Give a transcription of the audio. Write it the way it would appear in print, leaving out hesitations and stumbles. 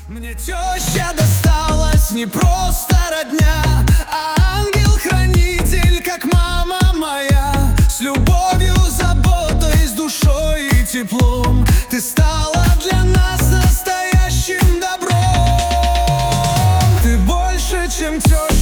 Мне теща досталась не просто родня, а ангел-хранитель, как мама моя. С любовью, заботой, с душой и теплом ты стала для нас настоящим добром. Ты больше, чем теща.